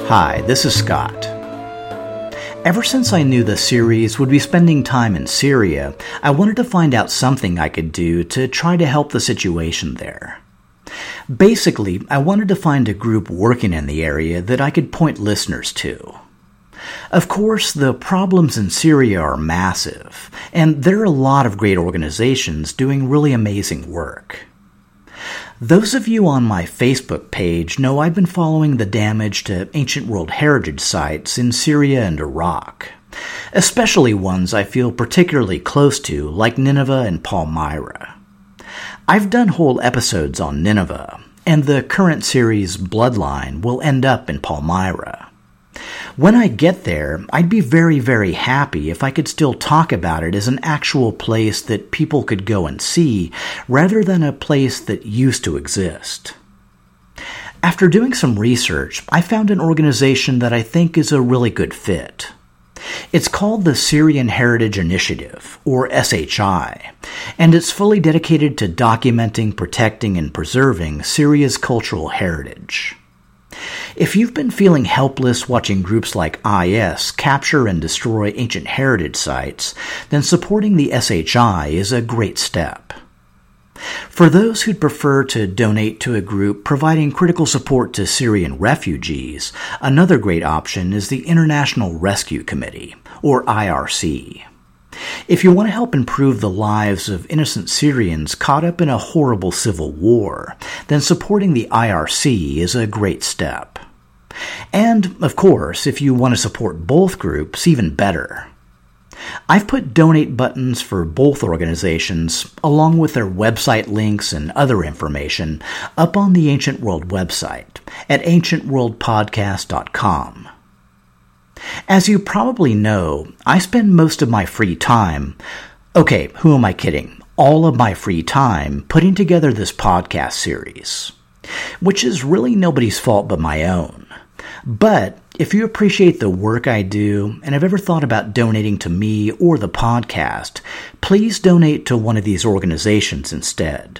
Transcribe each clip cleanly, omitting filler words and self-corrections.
Hi, this is Scott. Ever since I knew the series would be spending time in Syria, I wanted to find out something I could do to try to help the situation there. Basically, I wanted to find a group working in the area that I could point listeners to. Of course, the problems in Syria are massive, and there are a lot of great organizations doing really amazing work. Those of you on my Facebook page know I've been following the damage to ancient world heritage sites in Syria and Iraq, especially ones I feel particularly close to, like Nineveh and Palmyra. I've done whole episodes on Nineveh, and the current series Bloodline will end up in Palmyra. When I get there, I'd be very, very happy if I could still talk about it as an actual place that people could go and see, rather than a place that used to exist. After doing some research, I found an organization that I think is a really good fit. It's called the Syrian Heritage Initiative, or SHI, and it's fully dedicated to documenting, protecting, and preserving Syria's cultural heritage. If you've been feeling helpless watching groups like IS capture and destroy ancient heritage sites, then supporting the SHI is a great step. For those who'd prefer to donate to a group providing critical support to Syrian refugees, another great option is the International Rescue Committee, or IRC. If you want to help improve the lives of innocent Syrians caught up in a horrible civil war, then supporting the IRC is a great step. And, of course, if you want to support both groups, even better. I've put donate buttons for both organizations, along with their website links and other information, up on the Ancient World website at ancientworldpodcast.com. As you probably know, I spend most of my free time, who am I kidding, all of my free time putting together this podcast series, which is really nobody's fault but my own. But if you appreciate the work I do and have ever thought about donating to me or the podcast, please donate to one of these organizations instead.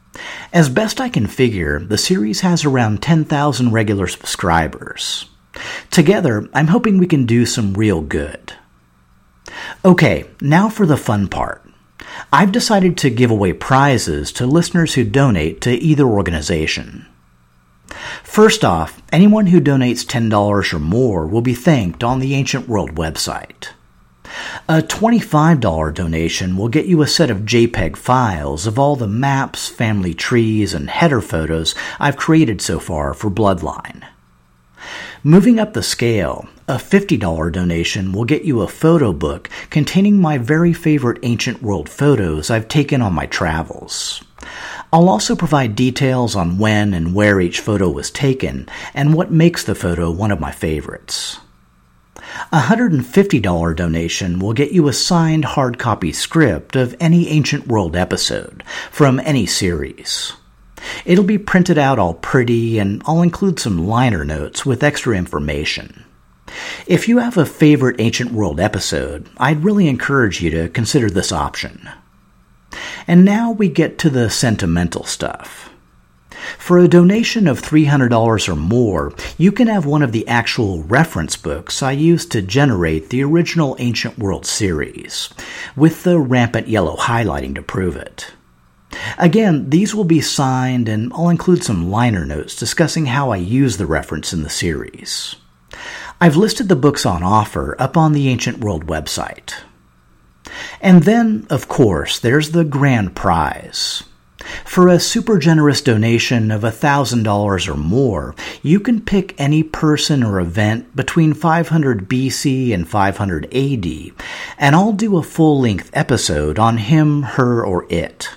As best I can figure, the series has around 10,000 regular subscribers. Together, I'm hoping we can do some real good. Okay, now for the fun part. I've decided to give away prizes to listeners who donate to either organization. First off, anyone who donates $10 or more will be thanked on the Ancient World website. A $25 donation will get you a set of JPEG files of all the maps, family trees, and header photos I've created so far for Bloodline. Moving up the scale, a $50 donation will get you a photo book containing my very favorite ancient world photos I've taken on my travels. I'll also provide details on when and where each photo was taken and what makes the photo one of my favorites. A $150 donation will get you a signed hard copy script of any Ancient World episode from any series. It'll be printed out all pretty, and I'll include some liner notes with extra information. If you have a favorite Ancient World episode, I'd really encourage you to consider this option. And now we get to the sentimental stuff. For a donation of $300 or more, you can have one of the actual reference books I used to generate the original Ancient World series, with the rampant yellow highlighting to prove it. Again, these will be signed, and I'll include some liner notes discussing how I use the reference in the series. I've listed the books on offer up on the Ancient World website. And then, of course, there's the grand prize. For a super generous donation of $1,000 or more, you can pick any person or event between 500 BC and 500 AD, and I'll do a full-length episode on him, her, or it.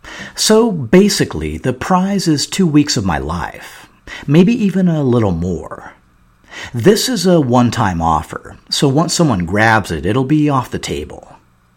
So basically, the prize is 2 weeks of my life, maybe even a little more. This is a one-time offer, so once someone grabs it, it'll be off the table.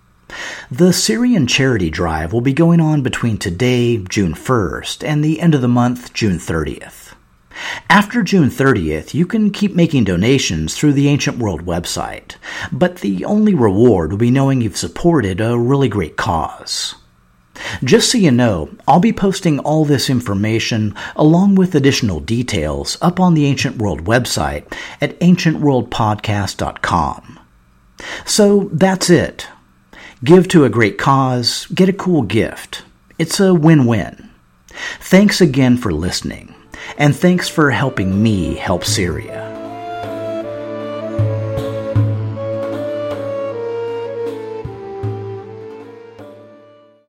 The Syrian charity drive will be going on between today, June 1st, and the end of the month, June 30th. After June 30th, you can keep making donations through the Ancient World website, but the only reward will be knowing you've supported a really great cause. Just so you know, I'll be posting all this information along with additional details up on the Ancient World website at ancientworldpodcast.com. So that's it. Give to a great cause, get a cool gift. It's a win-win. Thanks again for listening, and thanks for helping me help Syria.